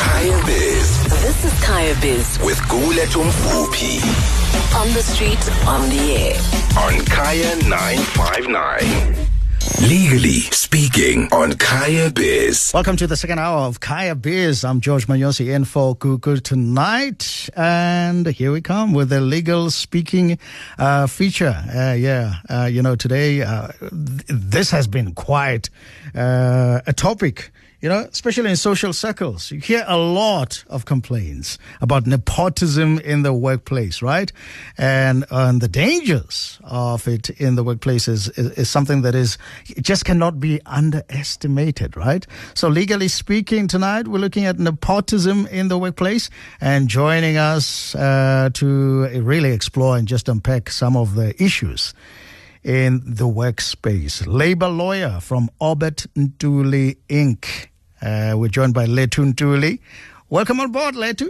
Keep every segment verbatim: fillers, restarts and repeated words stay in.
Kaya Biz. This is Kaya Biz. With Guletu Mfuphi. On the street, on the air. On Kaya nine five nine. Legally speaking on Kaya Biz. Welcome to the second hour of Kaya Biz. I'm George Manyosi in for Google tonight. And here we come with the legal speaking uh, feature. Uh, yeah, uh, you know, today uh, th- this has been quite uh, a topic. You know, especially in social circles, you hear a lot of complaints about nepotism in the workplace, right? And, and the dangers of it in the workplace is, is, is something that is it just cannot be underestimated, right? So legally speaking, tonight we're looking at nepotism in the workplace, and joining us uh, to really explore and just unpack some of the issues in the workspace. Labor lawyer from Obert Ntuli Incorporated. Uh, we're joined by Letu Ntuli. Welcome on board, Letu.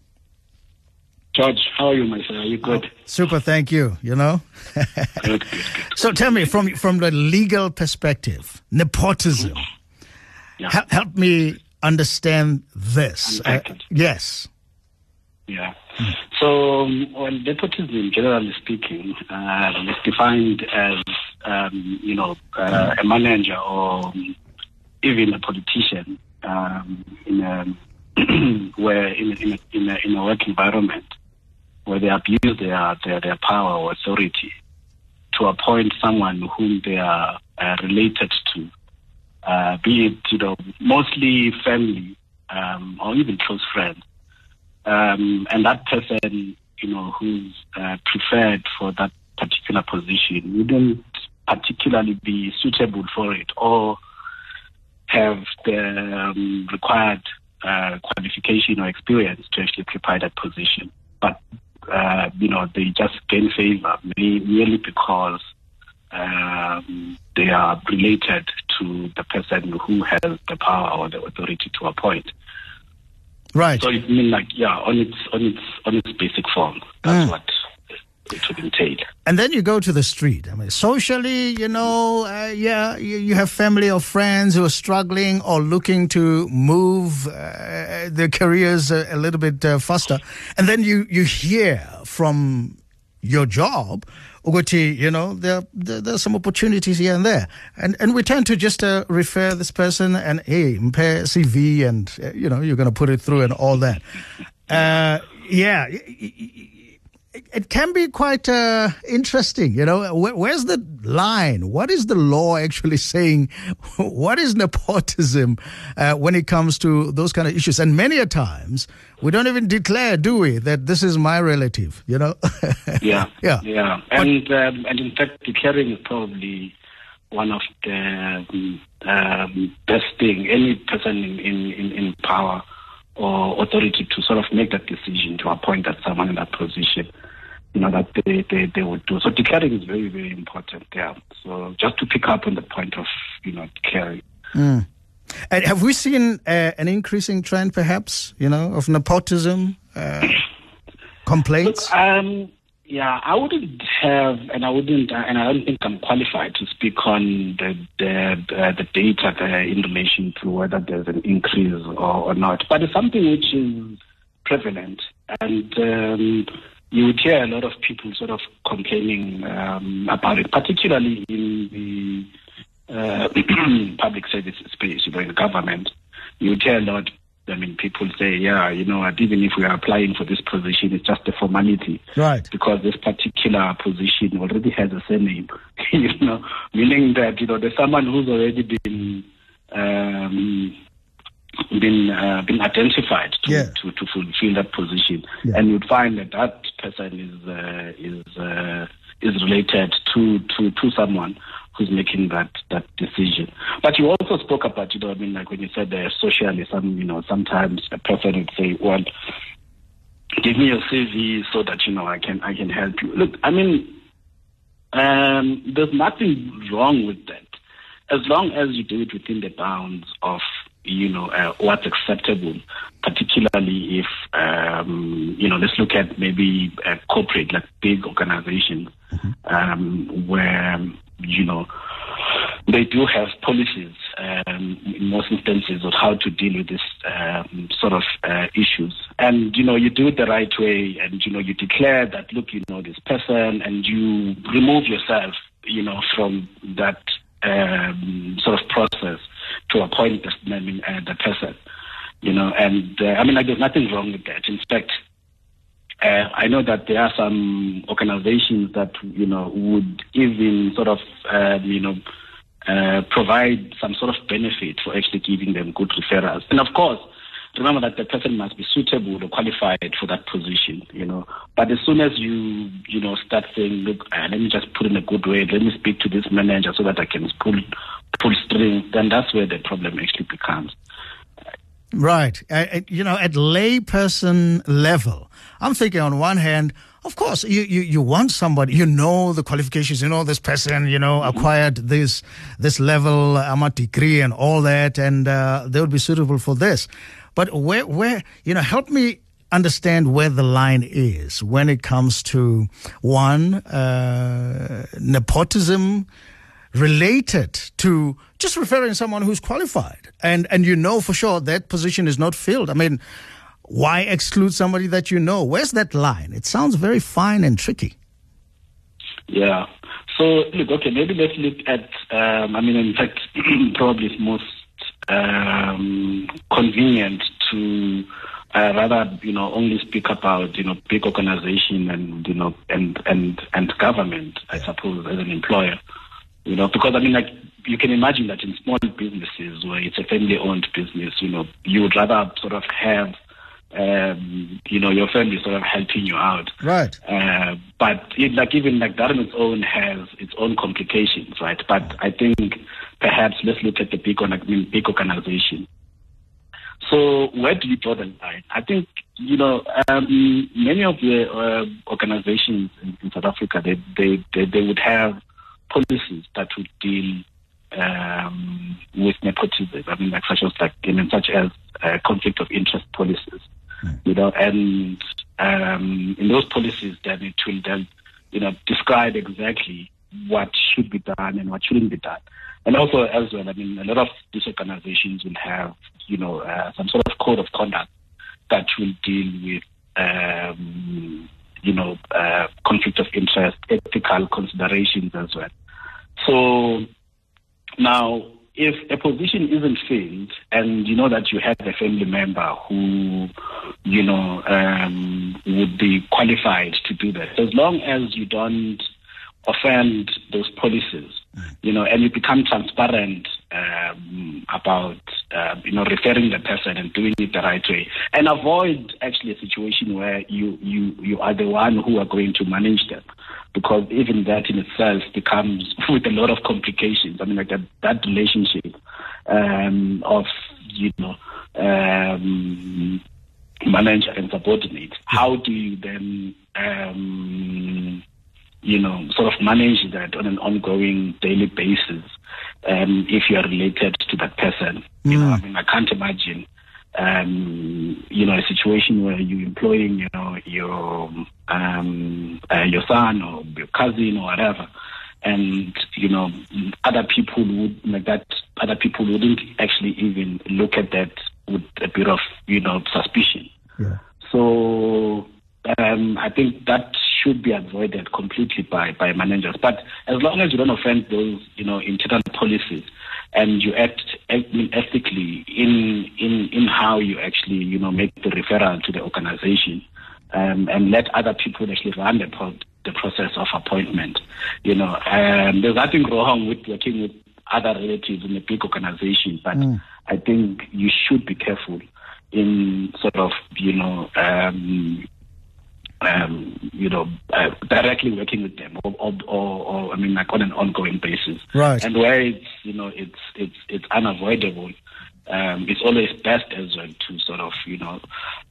George, how are you, my friend? Are you good? Oh, super, thank you, you know. Good, good, good. So tell me, from from the legal perspective, nepotism, yeah. help, help me understand this. Uh, yes. Yeah. Mm. So, um, well, nepotism, generally speaking, uh, is defined as, um, you know, uh, a manager or even a politician um, in a where in a, in, a, in, a, in a work environment where they abuse their, their their power or authority to appoint someone whom they are uh, related to, uh, be it, you know, mostly family um, or even close friends. Um, and that person, you know, who's uh, preferred for that particular position wouldn't particularly be suitable for it or have the um, required uh, qualification or experience to actually occupy that position. But, uh, you know, they just gain favor merely because um, they are related to the person who has the power or the authority to appoint. Right. So it means like, yeah, on its on its on its basic form. That's mm. what it would entail. And then you go to the street. I mean, socially, you know, uh, yeah, you, you have family or friends who are struggling or looking to move uh, their careers a, a little bit uh, faster. And then you, you hear from your job, Uguti, you know, there, there there's some opportunities here and there. And and we tend to just uh, refer this person and, hey, mpay C V and, uh, you know, you're going to put it through and all that. Uh, yeah. It can be quite uh, interesting, you know. Where, where's the line? What is the law actually saying? What is nepotism uh, when it comes to those kind of issues? And many a times, we don't even declare, do we, that this is my relative, you know? yeah, yeah, yeah. And, but, um, and in fact, declaring is probably one of the um, best thing any person in, in, in power or authority to sort of make that decision to appoint that someone in that position, you know, that they, they, they would do. So declaring is very, very important there. So just to pick up on the point of, you know, declaring. Mm. And have we seen uh, an increasing trend, perhaps, you know, of nepotism uh, complaints? Look, um, yeah, I wouldn't have, and I wouldn't, uh, and I don't think I'm qualified to speak on the the, uh, the data there in relation to whether there's an increase or, or not. But it's something which is prevalent, and um, you would hear a lot of people sort of complaining um, about it, particularly in the uh, public service space, you know, in the government. You would hear a lot. I mean, people say, yeah, you know, even if we are applying for this position, it's just a formality. Right. Because this particular position already has a surname, you know, meaning that, you know, there's someone who's already been um, been uh, been identified to, yeah. to, to fulfill that position. Yeah. And you'd find that that person is uh, is uh, is related to, to, to someone who's making that, that decision. But you also spoke about, you know, I mean, like when you said uh, socially, some, you know, sometimes a person would say, well, give me your C V so that, you know, I can, I can help you. Look, I mean, um, there's nothing wrong with that. As long as you do it within the bounds of, you know, uh, what's acceptable, particularly if, um, you know, let's look at maybe a corporate, like big organizations, mm-hmm. um, where, you know, they do have policies um, in most instances of how to deal with this um, sort of uh, issues. And, you know, you do it the right way and, you know, you declare that, look, you know, this person, and you remove yourself, you know, from that um, sort of process to appoint the, uh, the person, you know. And, uh, I mean, like, there's nothing wrong with that. In fact, Uh, I know that there are some organizations that, you know, would even sort of, uh, you know, uh, provide some sort of benefit for actually giving them good referrals. And of course, remember that the person must be suitable or qualified for that position, you know. But as soon as you, you know, start saying, look, uh, let me just put in a good way, let me speak to this manager so that I can pull, pull strings, then that's where the problem actually becomes. Right. Uh, you know, at layperson level, I'm thinking on one hand, of course, you, you, you want somebody, you know the qualifications, you know this person, you know, acquired this this level, um, a degree and all that, and uh, they would be suitable for this. But where, where, you know, help me understand where the line is when it comes to, one, uh, nepotism related to just referring someone who's qualified, and and you know for sure that position is not filled. I mean, why exclude somebody that you know? Where's that line? It sounds very fine and tricky. Yeah. So look, okay, maybe let's look at. Um, I mean, in fact, probably it's most um, convenient to uh, rather, you know, only speak about, you know, big organization and you know and and and government, I suppose, as an employer. You know, because I mean, like, you can imagine that in small businesses where it's a family-owned business, you know, you would rather sort of have, um, you know, your family sort of helping you out. Right. Uh, but it, like even like that on its own has its own complications, right? But I think perhaps let's look at the big, I mean, big organization. So where do you draw the line? I think, you know, um, many of the uh, organizations in, in South Africa, they, they, they, they would have policies that would deal um, with nepotism. I mean, like such as like, I mean, such as uh, conflict of interest policies, mm. you know, and um, in those policies, then it will then, you know, describe exactly what should be done and what shouldn't be done. And also, as well, I mean, a lot of these organizations will have, you know, uh, some sort of code of conduct that will deal with, um, you know, uh, conflict of interest, ethical considerations as well. So now, if a position isn't filled and you know that you have a family member who, you know, um, would be qualified to do that, as long as you don't offend those policies, you know, and you become transparent um, about, uh, you know, referring the person and doing it the right way, and avoid actually a situation where you, you, you are the one who are going to manage them, because even that in itself becomes with a lot of complications. I mean, like that, that relationship um, of, you know, um, manager and subordinate. How do you then, um, you know, sort of manage that on an ongoing daily basis um, if you are related to that person? Mm. You know, I mean, I can't imagine, um, you know, a situation where you're employing, you know, your um, uh, your son or your cousin or whatever, and you know, other people would like that. Other people wouldn't actually even look at that with a bit of, you know, suspicion. Yeah. So um, I think that should be avoided completely by, by managers. But as long as you don't offend those, you know, internal policies, and you act, act ethically in, in, in how you actually, you know, make the referral to the organization, um, and let other people actually run the, pro- the process of appointment. You know, um, there's nothing wrong with working with other relatives in a big organization, but mm. I think you should be careful in sort of, you know, um, Um, you know, uh, directly working with them, or, or, or, or I mean, like on an ongoing basis. Right. And where it's, you know, it's it's it's unavoidable. Um, it's always best as well to sort of, you know,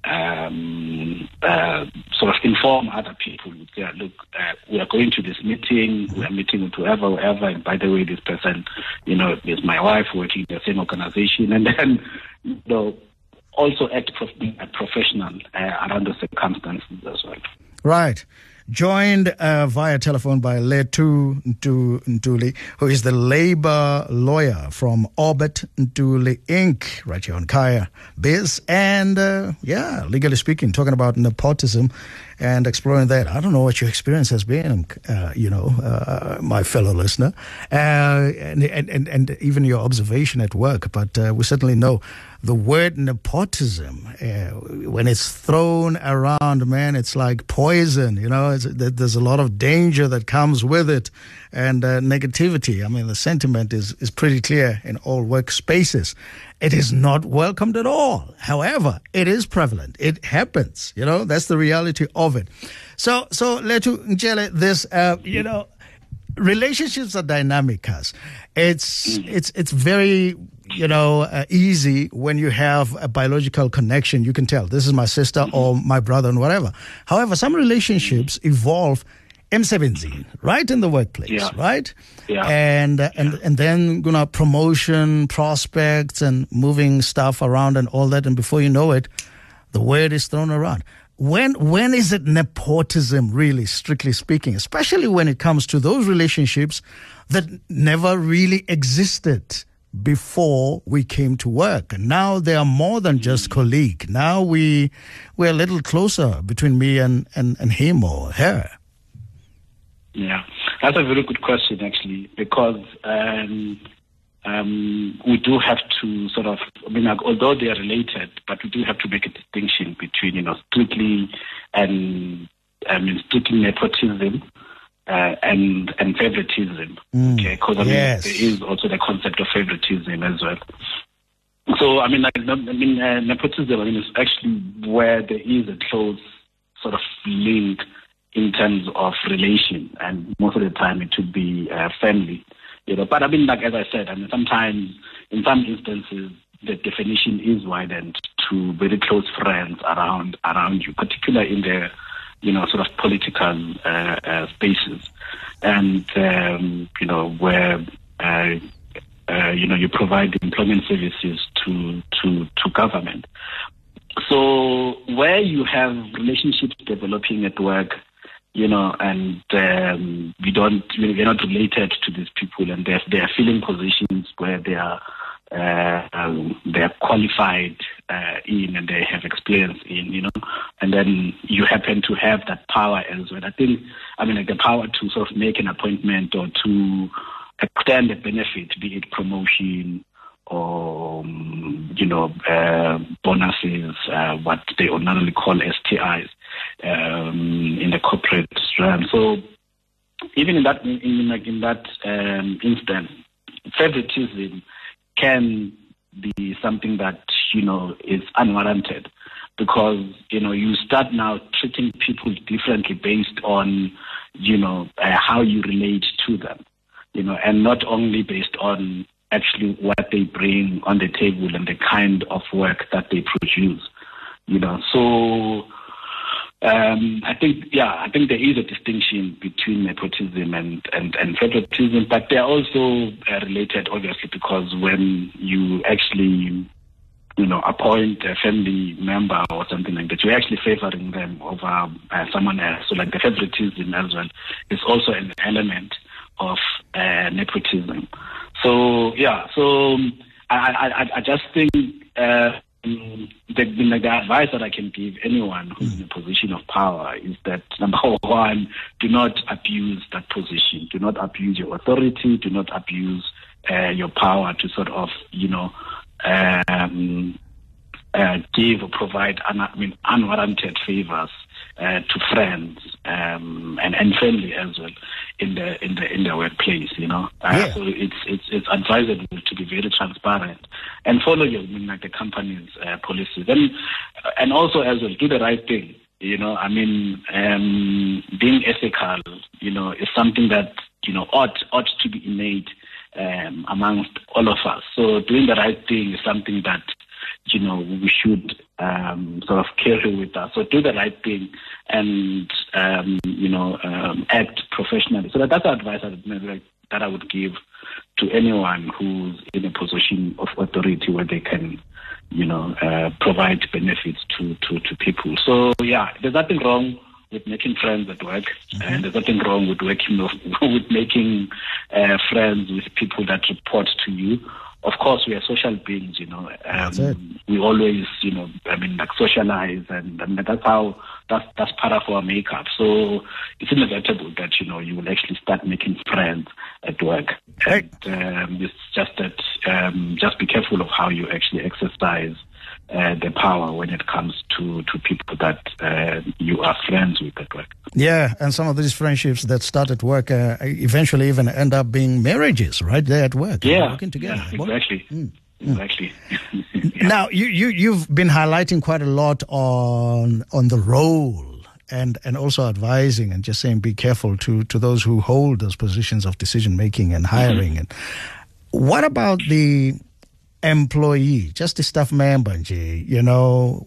um, uh, sort of inform other people. Yeah, look, uh, we are going to this meeting. We are meeting with whoever, whoever. And by the way, this person, you know, is my wife working in the same organization, and then, you know, also act prof- professional uh, around the circumstances as well. Right. joined uh, via telephone by Letu Ntuli, who is the labor lawyer from Orbit Ntuli Incorporated, right here on Kaya Biz. And, uh, yeah, legally speaking, talking about nepotism and exploring that. I don't know what your experience has been, uh, you know, uh, my fellow listener, uh, and, and, and even your observation at work. But uh, we certainly know the word nepotism, uh, when it's thrown around, man, it's like poison, you know. It's, there's a lot of danger that comes with it and uh, negativity. I mean, the sentiment is, is pretty clear in all workspaces. It is not welcomed at all. However, it is prevalent. It happens, you know. That's the reality of it. So, so Letu Njele, this, uh, you know, relationships are dynamic, cuz. It's, it's, it's very, you know, uh, easy when you have a biological connection. You can tell this is my sister or my brother and whatever. However, some relationships evolve emsebenzini, right in the workplace, yeah. right? Yeah. And uh, and and then you know, promotion, prospects, and moving stuff around and all that. And before you know it, the word is thrown around. When when is it nepotism, really, strictly speaking, especially when it comes to those relationships that never really existed before we came to work? And now they are more than just colleague. Now we we're a little closer between me and, and, and him or her. Yeah, that's a very good question, actually, because um, um, we do have to sort of, I mean, like, although they are related, but we do have to make a distinction between, you know, strictly and, I mean, strictly nepotism uh, and and favoritism. Mm, okay, because I mean, yes. there is also the concept of favoritism as well. So, I mean, like, I mean, uh, nepotism, I mean, is actually where there is a close sort of link in terms of relation, and most of the time it would be uh, family, you know. But I mean, like as I said, I mean, sometimes, in some instances, the definition is widened to very close friends around around you, particularly in the, you know, sort of political uh, uh, spaces, and um, you know, where uh, uh, you know, you provide employment services to to to government. So where you have relationships developing at work, you know, and um, we don't, we're not related to these people, and they're, they're filling positions where they are, uh, um, they're qualified uh, in, and they have experience in, you know, and then you happen to have that power as well. I think, I mean, like the power to sort of make an appointment or to extend a benefit, be it promotion or, um, you know, uh, bonuses, uh, what they ordinarily call S T Is. Um, in the corporate realm. So even in that in, in, like in that um, instance, favoritism can be something that, you know, is unwarranted, because, you know, you start now treating people differently based on, you know, uh, how you relate to them, you know, and not only based on actually what they bring on the table and the kind of work that they produce, you know. So Um, I think, yeah, I think there is a distinction between nepotism and, and, and favoritism, but they're also uh, related, obviously, because when you actually, you know, appoint a family member or something like that, you're actually favoring them over uh, someone else. So, like, the favoritism as well is also an element of uh, nepotism. So, yeah, so I, I, I just think uh, the, the advice that I can give anyone who's in a position of power is that, number one, do not abuse that position. Do not abuse your authority. Do not abuse uh, your power to sort of, you know, um, uh, give or provide un- I mean, unwarranted favors uh, to friends um, and, and family as well in the in the in the workplace. You know, uh, yeah. So it's it's it's advisable to be very transparent and follow your I mean, like the company's uh, policies, and and also as well do the right thing. You know, I mean, um, being ethical, you know, is something that you know ought ought to be innate um, amongst all of us. So doing the right thing is something that you know we should um, sort of carry with us. So do the right thing and um, you know um, act professionally. So that, that's the advice that, that I would give to anyone who's in a position of authority where they can, you know, uh, provide benefits to, to, to people. So yeah, there's nothing wrong with making friends at work, mm-hmm. and there's nothing wrong with working with making uh, friends with people that report to you. Of course, we are social beings, you know. Um, we always, you know, I mean, like socialize, and, and that's how that's that's part of our makeup. So it's inevitable that, you know, you will actually start making friends at work. And um, it's just that um, just be careful of how you actually exercise uh, the power when it comes to to people that uh, you are friends with at work. Yeah, and some of these friendships that start at work uh, eventually even end up being marriages right there at work. Yeah, working together. Yeah, exactly. Mm. Exactly. Yeah. Now, you, you, you've been highlighting quite a lot on on the role and, and also advising and just saying be careful to, to those who hold those positions of decision-making and hiring. Mm-hmm. And what about the employee, just the staff member, you know,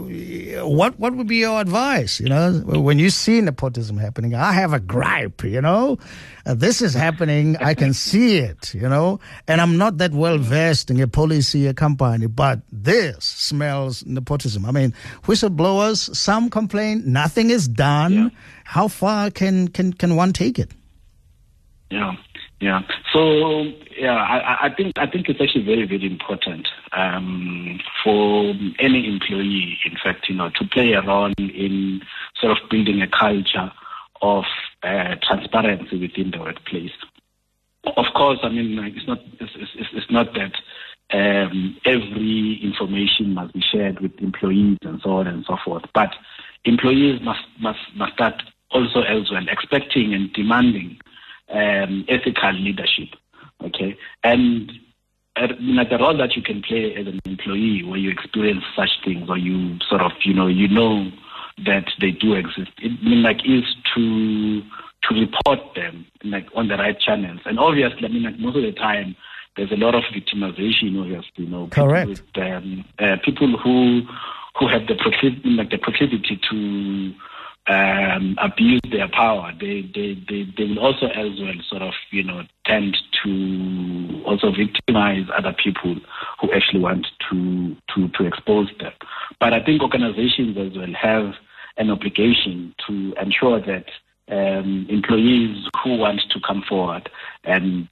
what what would be your advice? You know, when you see nepotism happening, I have a gripe, you know, uh, this is happening, I can see it, you know, and I'm not that well versed in a policy, a company, but this smells nepotism. I mean, whistleblowers, some complain, nothing is done. Yeah. How far can, can, can one take it? Yeah. Yeah. So yeah, I, I think I think it's actually very, very important um, for any employee, in fact, you know, to play a role in sort of building a culture of uh, transparency within the workplace. Of course, I mean, like, it's not it's, it's, it's not that um, every information must be shared with employees and so on and so forth, but employees must must must start also as well expecting and demanding Um, ethical leadership, okay, and uh, you know, the role that you can play as an employee where you experience such things, or you sort of, you know, you know that they do exist. It I mean, like is to to report them like on the right channels, and obviously, I mean, like most of the time, there's a lot of victimization. Obviously, you know, correct. People, with, um, uh, people who who have the proclivity, like the proclivity to Um, abuse their power, they, they, they, they will also as well sort of, you know, tend to also victimize other people who actually want to, to, to expose them. But I think organizations as well have an obligation to ensure that um, employees who want to come forward and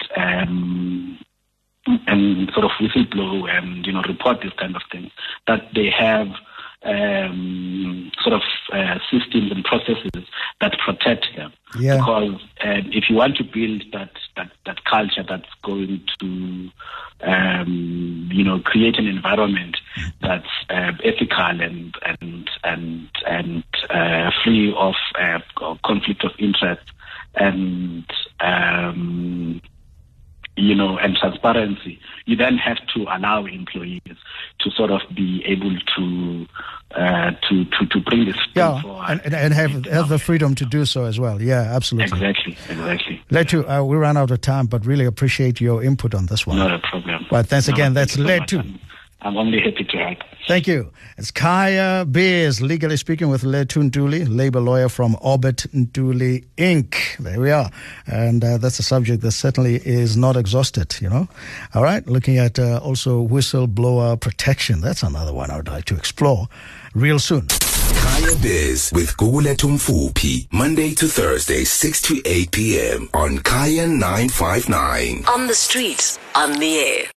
um, and sort of whistleblow and, you know, report these kind of things, that they have um, sort of uh, systems and processes that protect them. Yeah. Because um, if you want to build that, that, that culture that's going to, um, you know, create an environment that's uh, ethical and and and and uh, free of uh, conflict of interest and um, you know, and transparency, you then have to allow employees to sort of be able to uh, to, to to bring this yeah, forward. and, and have have the freedom to do so as well. Yeah, absolutely. Exactly, exactly. Letu, uh, we ran out of time, but really appreciate your input on this one. Not a problem. Well, thanks no, again. Thank That's Letu. So I'm only happy to help. Thank you. It's Khaya Beers, legally speaking, with Letu Ntuli, labor lawyer from Orbit Ntuli Incorporated. There we are. And uh, that's a subject that certainly is not exhausted, you know. All right, looking at uh, also whistleblower protection. That's another one I would like to explore real soon. Khaya Biz with Gugulethu Mfuphi, Monday to Thursday, six to eight p.m. on Khaya nine five nine. On the street, on the air.